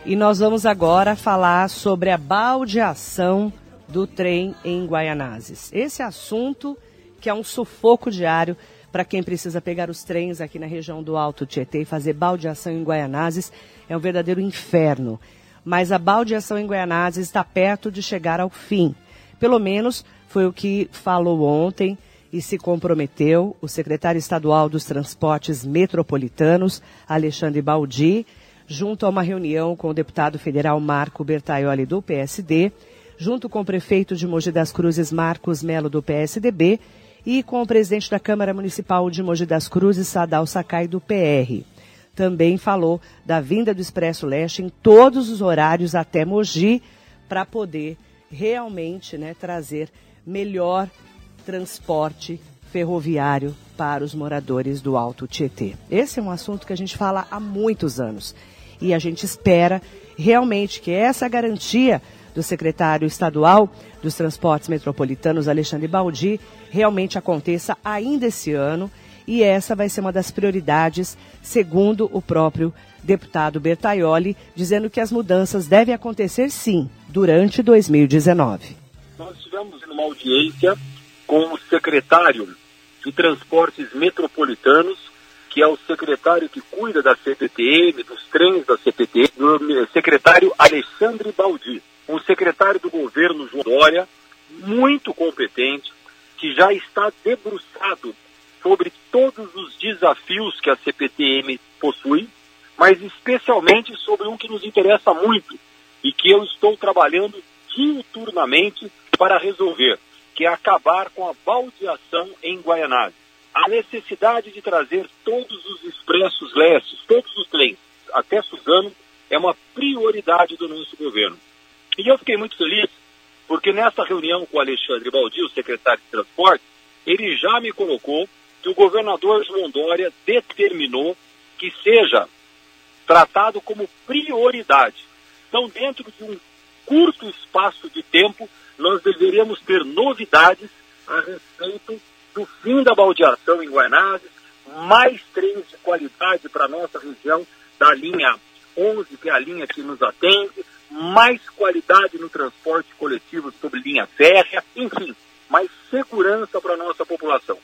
E nós vamos agora falar sobre a baldeação do trem em Guaianazes. Esse assunto que é um sufoco diário para quem precisa pegar os trens aqui na região do Alto Tietê e fazer baldeação em Guaianazes é um verdadeiro inferno. Mas a baldeação em Guaianazes está perto de chegar ao fim. Pelo menos foi o que falou ontem e se comprometeu o secretário estadual dos Transportes Metropolitanos, Alexandre Baldi, junto a uma reunião com o deputado federal Marco Bertaioli, do PSD, junto com o prefeito de Mogi das Cruzes, Marcos Melo, do PSDB, e com o presidente da Câmara Municipal de Mogi das Cruzes, Sadal Sakai, do PR. Também falou da vinda do Expresso Leste em todos os horários até Mogi, para poder realmente, trazer melhor transporte ferroviário para os moradores do Alto Tietê. Esse é um assunto que a gente fala há muitos anos e a gente espera realmente que essa garantia do secretário estadual dos Transportes Metropolitanos, Alexandre Baldi, realmente aconteça ainda esse ano, e essa vai ser uma das prioridades, segundo o próprio deputado Bertaioli, dizendo que as mudanças devem acontecer sim, durante 2019. Nós estivemos em uma audiência com o secretário de Transportes Metropolitanos, que é o secretário que cuida da CPTM, dos trens da CPTM, o secretário Alexandre Baldi, um secretário do governo João Dória, muito competente, que já está debruçado sobre todos os desafios que a CPTM possui, mas especialmente sobre um que nos interessa muito e que eu estou trabalhando diuturnamente para resolver, que é acabar com a baldeação em Guaianazes. A necessidade de trazer todos os expressos lestes, todos os trens até Suzano, é uma prioridade do nosso governo. E eu fiquei muito feliz, porque nessa reunião com o Alexandre Baldi, o secretário de Transporte, ele já me colocou que o governador João Dória determinou que seja tratado como prioridade. Então, dentro de um curto espaço de tempo, nós deveríamos ter novidades a respeito do fim da baldeação em Guaianazes, mais trens de qualidade para a nossa região, da linha 11, que é a linha que nos atende, mais qualidade no transporte coletivo sobre linha férrea, enfim, mais segurança para a nossa população.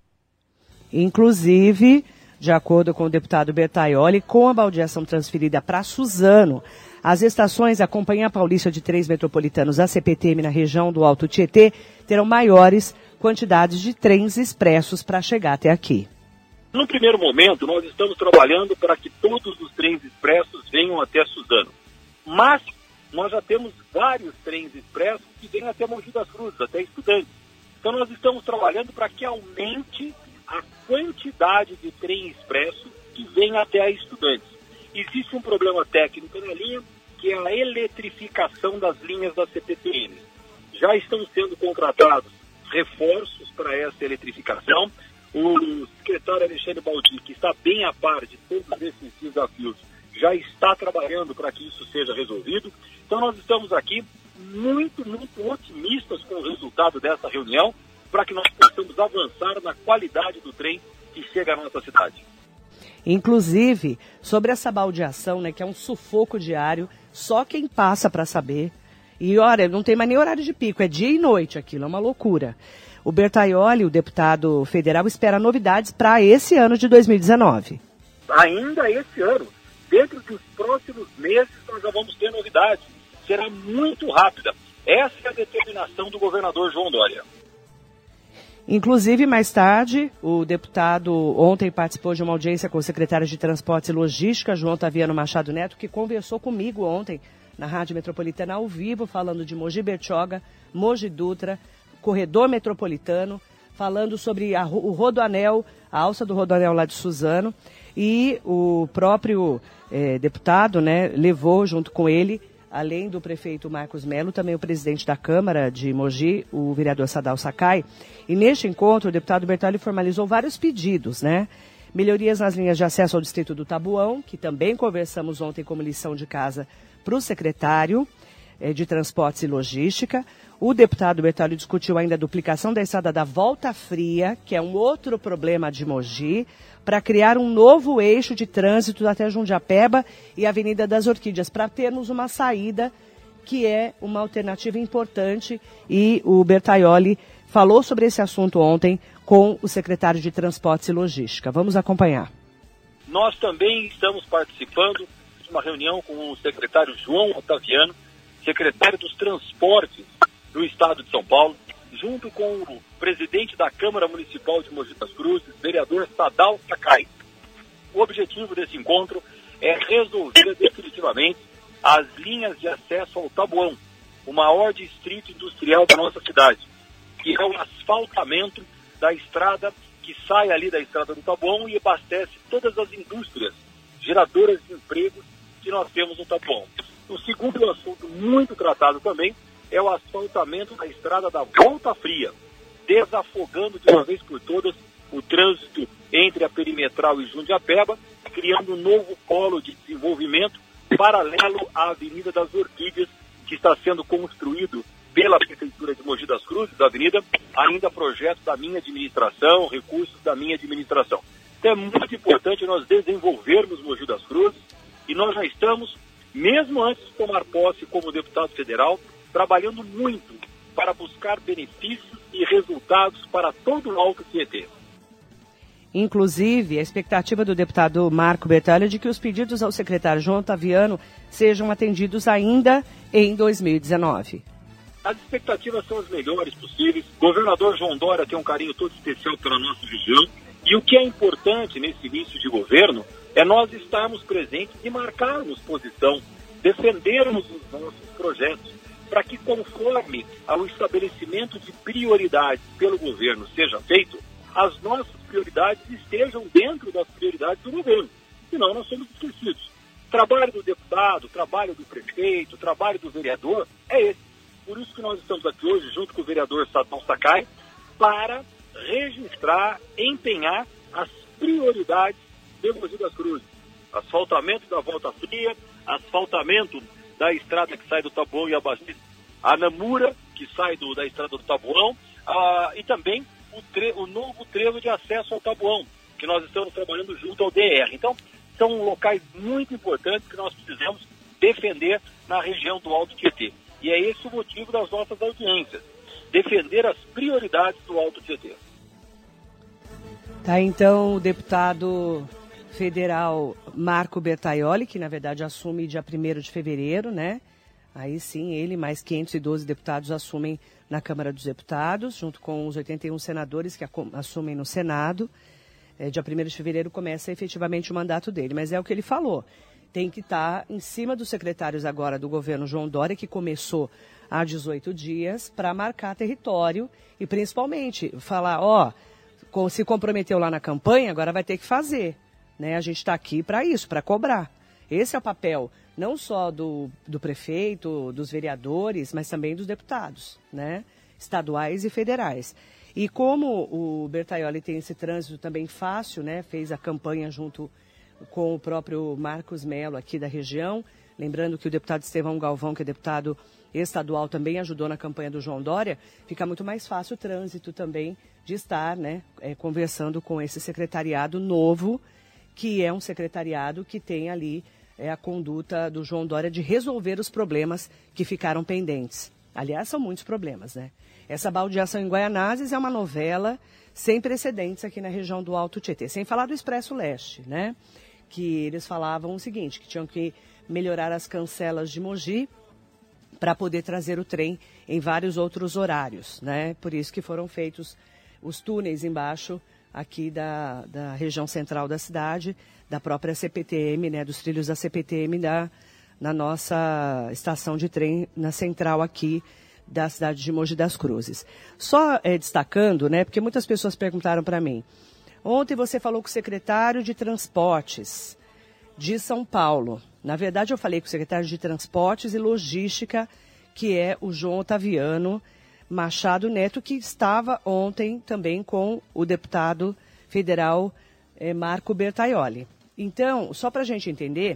Inclusive, de acordo com o deputado Bertaioli, com a baldeação transferida para Suzano, as estações da Companhia Paulista de Trens Metropolitanos, a CPTM, na região do Alto Tietê, terão maiores quantidades de trens expressos para chegar até aqui. No primeiro momento, nós estamos trabalhando para que todos os trens expressos venham até Suzano. Mas nós já temos vários trens expressos que vêm até Mogi das Cruzes, até Estudantes. Então nós estamos trabalhando para que aumente a quantidade de trem expresso que vem até a Estudantes. Existe um problema técnico na linha, que é a eletrificação das linhas da CPTM. Já estão sendo contratados reforços para essa eletrificação. O secretário Alexandre Baldi, que está bem a par de todos esses desafios, já está trabalhando para que isso seja resolvido. Então nós estamos aqui muito otimistas com o resultado dessa reunião, para que nós possamos avançar na qualidade do trem que chega à nossa cidade. Inclusive, sobre essa baldeação, que é um sufoco diário, só quem passa para saber. E olha, não tem mais nem horário de pico, é dia e noite aquilo, é uma loucura. O Bertaioli, o deputado federal, espera novidades para esse ano de 2019. Ainda esse ano, dentro dos próximos meses, nós já vamos ter novidades. Será muito rápida. Essa é a determinação do governador João Dória. Inclusive, mais tarde, o deputado ontem participou de uma audiência com o secretário de Transportes e Logística, João Taviano Machado Neto, que conversou comigo ontem na Rádio Metropolitana ao vivo, falando de Mogi Bertioga, Mogi Dutra, Corredor Metropolitano, falando sobre o Rodoanel, a alça do Rodoanel lá de Suzano, e o próprio deputado levou junto com ele, além do prefeito Marcos Melo, também o presidente da Câmara de Mogi, o vereador Sadal Sakai. E neste encontro, o deputado Bertaioli formalizou vários pedidos, Melhorias nas linhas de acesso ao distrito do Tabuão, que também conversamos ontem como lição de casa para o secretário. de Transportes e Logística. O deputado Bertaioli discutiu ainda a duplicação da estrada da Volta Fria, que é um outro problema de Mogi, para criar um novo eixo de trânsito até Jundiapeba e Avenida das Orquídeas, para termos uma saída que é uma alternativa importante. E o Bertaioli falou sobre esse assunto ontem com o secretário de Transportes e Logística. Vamos acompanhar. Nós também estamos participando de uma reunião com o secretário João Otaviano, secretário dos Transportes do Estado de São Paulo, junto com o presidente da Câmara Municipal de Mogi das Cruzes, vereador Sadal Sakai. O objetivo desse encontro é resolver definitivamente as linhas de acesso ao Taboão, o maior distrito industrial da nossa cidade, que é o asfaltamento da estrada que sai ali da estrada do Taboão e abastece todas as indústrias geradoras de empregos que nós temos no Taboão. O segundo assunto muito tratado também é o asfaltamento da estrada da Volta Fria, desafogando de uma vez por todas o trânsito entre a Perimetral e Jundiapeba, criando um novo polo de desenvolvimento paralelo à Avenida das Orquídeas, que está sendo construído pela Prefeitura de Mogi das Cruzes, da avenida, ainda projeto da minha administração, recursos da minha administração. Então é muito importante nós desenvolvermos Mogi das Cruzes, e nós já estamos, mesmo antes de tomar posse como deputado federal, trabalhando muito para buscar benefícios e resultados para todo o Alto Tietê. Inclusive, a expectativa do deputado Marco Bertaioli é de que os pedidos ao secretário João Otaviano sejam atendidos ainda em 2019. As expectativas são as melhores possíveis. O governador João Dória tem um carinho todo especial pela nossa região. E o que é importante nesse início de governo é nós estarmos presentes e marcarmos posição, defendermos os nossos projetos, para que, conforme ao estabelecimento de prioridades pelo governo seja feito, as nossas prioridades estejam dentro das prioridades do governo. Senão nós somos esquecidos. O trabalho do deputado, o trabalho do prefeito, o trabalho do vereador é esse. Por isso que nós estamos aqui hoje, junto com o vereador Sadal Sakai, para registrar, empenhar as prioridades de Mogi das Cruzes. Asfaltamento da Volta Fria, asfaltamento da estrada que sai do Taboão e abastece a Namura, que sai da estrada do Taboão, e também o novo trevo de acesso ao Taboão, que nós estamos trabalhando junto ao DR. Então, são locais muito importantes que nós precisamos defender na região do Alto Tietê. E é esse o motivo das nossas audiências, defender as prioridades do Alto Tietê. Tá, então, o deputado federal Marco Bertaioli, que na verdade assume dia 1º de fevereiro, né? Aí sim, ele mais 512 deputados assumem na Câmara dos Deputados, junto com os 81 senadores que assumem no Senado. Dia 1º de fevereiro começa efetivamente o mandato dele, mas é o que ele falou. Tem que estar em cima dos secretários agora do governo João Dória, que começou há 18 dias, para marcar território e principalmente falar, se comprometeu lá na campanha, agora vai ter que fazer. Né? A gente está aqui para isso, para cobrar. Esse é o papel não só do prefeito, dos vereadores, mas também dos deputados, né? Estaduais e federais. E como o Bertaioli tem esse trânsito também fácil, né? Fez a campanha junto com o próprio Marcos Melo aqui da região, lembrando que o deputado Estevão Galvão, que é deputado estadual, também ajudou na campanha do João Dória, fica muito mais fácil o trânsito também de estar, né, conversando com esse secretariado novo, que é um secretariado que tem ali a conduta do João Dória de resolver os problemas que ficaram pendentes. Aliás, são muitos problemas, né? Essa baldeação em Guaianazes é uma novela sem precedentes aqui na região do Alto Tietê. Sem falar do Expresso Leste, né? Que eles falavam o seguinte, que tinham que melhorar as cancelas de Mogi para poder trazer o trem em vários outros horários, né? Por isso que foram feitos os túneis embaixo aqui da região central da cidade, da própria CPTM, né? Dos trilhos da CPTM na nossa estação de trem, na central aqui da cidade de Mogi das Cruzes. Só destacando, né? Porque muitas pessoas perguntaram para mim, ontem você falou com o secretário de Transportes de São Paulo. Na verdade, eu falei com o secretário de Transportes e Logística, que é o João Otaviano Machado Neto, que estava ontem também com o deputado federal Marco Bertaioli. Então, só para a gente entender,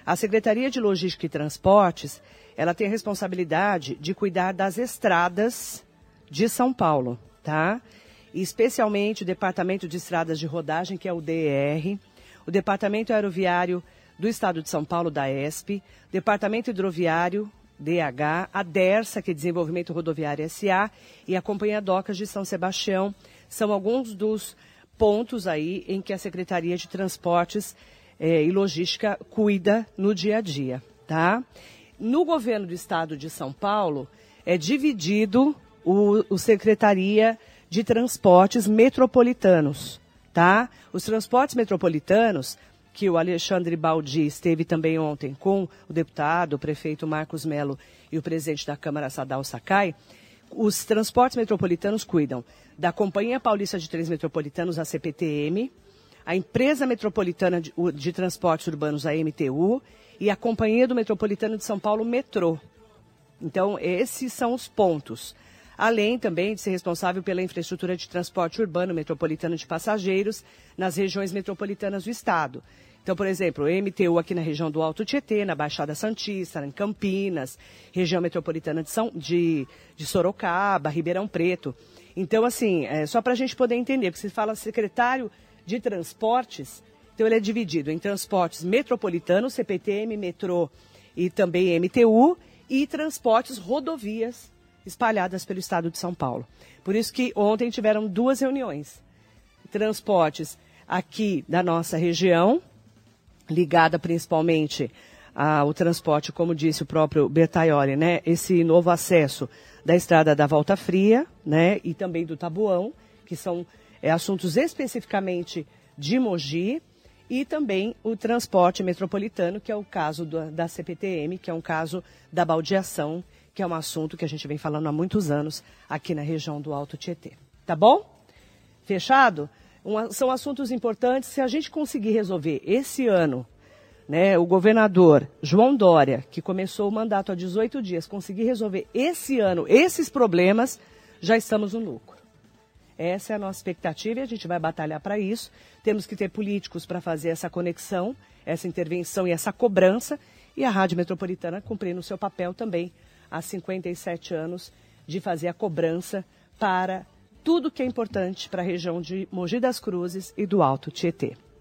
A Secretaria de Logística e Transportes, ela tem a responsabilidade de cuidar das estradas de São Paulo, tá? E especialmente o Departamento de Estradas de Rodagem, que é o DER, o Departamento Aeroviário do Estado de São Paulo, da ESP, Departamento Hidroviário, DH, a DERSA, que é Desenvolvimento Rodoviário SA, e a Companhia Docas de São Sebastião. São alguns dos pontos aí em que a Secretaria de Transportes e Logística cuida no dia a dia, tá? No governo do Estado de São Paulo, é dividido o Secretaria de Transportes Metropolitanos, tá? Os transportes metropolitanos, que o Alexandre Baldi esteve também ontem com o deputado, o prefeito Marcos Melo e o presidente da Câmara, Sadal Sakai, os transportes metropolitanos cuidam da Companhia Paulista de Trens Metropolitanos, a CPTM, a Empresa Metropolitana de Transportes Urbanos, a MTU, e a Companhia do Metropolitano de São Paulo, Metrô. Então, esses são os pontos. Além também de ser responsável pela infraestrutura de transporte urbano metropolitano de passageiros nas regiões metropolitanas do Estado. Então, por exemplo, o MTU aqui na região do Alto Tietê, na Baixada Santista, em Campinas, região metropolitana de Sorocaba, Ribeirão Preto. Então, assim, só para a gente poder entender, porque se fala secretário de transportes, então ele é dividido em transportes metropolitanos, CPTM, metrô e também MTU, e transportes rodovias espalhadas pelo estado de São Paulo. Por isso que ontem tiveram 2 reuniões. Transportes aqui da nossa região, ligada principalmente ao transporte, como disse o próprio Bertaioli, né? Esse novo acesso da estrada da Volta Fria, né? E também do Tabuão, que são assuntos especificamente de Mogi, e também o transporte metropolitano, que é o caso da CPTM, que é um caso da baldeação, que é um assunto que a gente vem falando há muitos anos aqui na região do Alto Tietê. Tá bom? Fechado? São assuntos importantes. Se a gente conseguir resolver esse ano, né, o governador João Dória, que começou o mandato há 18 dias, conseguir resolver esse ano esses problemas, já estamos no lucro. Essa é a nossa expectativa e a gente vai batalhar para isso. Temos que ter políticos para fazer essa conexão, essa intervenção e essa cobrança. E a Rádio Metropolitana cumprindo o seu papel também, há 57 anos, de fazer a cobrança para tudo que é importante para a região de Mogi das Cruzes e do Alto Tietê.